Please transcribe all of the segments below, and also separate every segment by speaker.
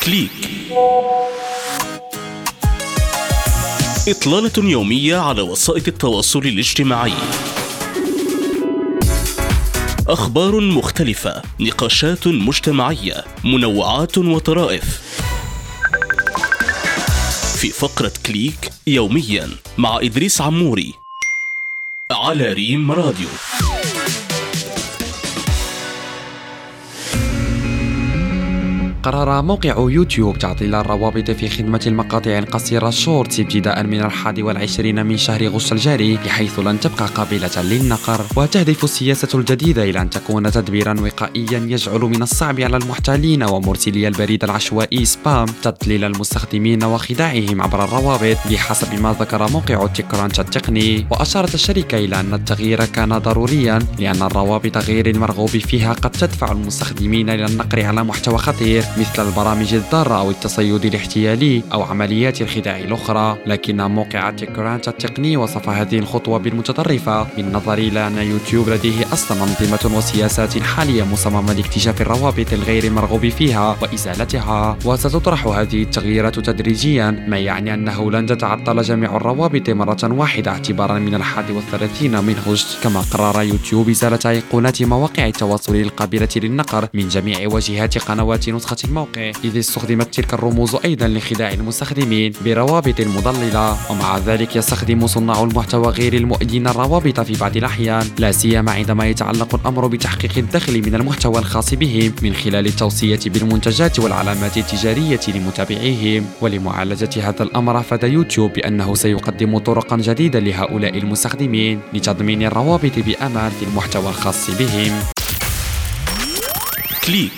Speaker 1: كليك، إطلالة يومية على وسائل التواصل الاجتماعي. أخبار مختلفة، نقاشات مجتمعية، منوعات وطرائف. في فقرة كليك يوميا مع إدريس عموري على ريم راديو.
Speaker 2: قرر موقع يوتيوب تعطيل الروابط في خدمة المقاطع القصيرة شورتس ابتداء من 21 من شهر أغسطس الجاري، بحيث لن تبقى قابلة للنقر. وتهدف السياسة الجديدة إلى أن تكون تدبيرا وقائيا يجعل من الصعب على المحتالين ومرسلي البريد العشوائي سبام تضليل المستخدمين وخداعهم عبر الروابط، بحسب ما ذكر موقع تيكرانش التقني. وأشارت الشركة إلى أن التغيير كان ضروريا لأن الروابط غير المرغوب فيها قد تدفع المستخدمين إلى النقر على محتوى خطير مثل البرامج الضارة أو التصيد الاحتيالي أو عمليات الخداع الأخرى. لكن موقع تيكرانش التقني وصف هذه الخطوة بالمتطرفة، بالنظر إلى أن يوتيوب لديه أصلا أنظمة وسياسات حالية مصممة لاكتشاف الروابط الغير مرغوب فيها وإزالتها. وستطرح هذه التغييرات تدريجيا، ما يعني أنه لن تتعطل جميع الروابط مرة واحدة اعتبارا من 31 من أغسطس. كما قرر يوتيوب إزالة أيقونات مواقع التواصل القابلة للنقر من جميع واجهات قنوات نسخة الموقع، إذ استخدمت تلك الرموز أيضا لخداع المستخدمين بروابط مضللة. ومع ذلك يستخدم صناع المحتوى غير المؤيدين الروابط في بعض الأحيان، لا سيما عندما يتعلق الأمر بتحقيق الدخل من المحتوى الخاص بهم من خلال التوصية بالمنتجات والعلامات التجارية لمتابعيهم. ولمعالجة هذا الأمر أفاد يوتيوب بأنه سيقدم طرقا جديدة لهؤلاء المستخدمين لتضمين الروابط بأمان في المحتوى الخاص بهم.
Speaker 1: كليك،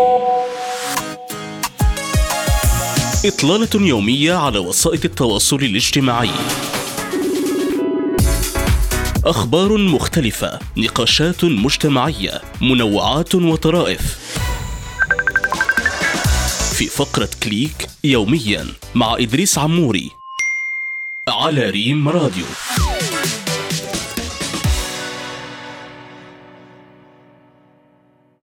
Speaker 1: إطلالة يومية على وسائل التواصل الاجتماعي. أخبار مختلفة، نقاشات مجتمعية، منوعات وطرائف. في فقرة كليك يوميا مع إدريس عموري على ريم راديو.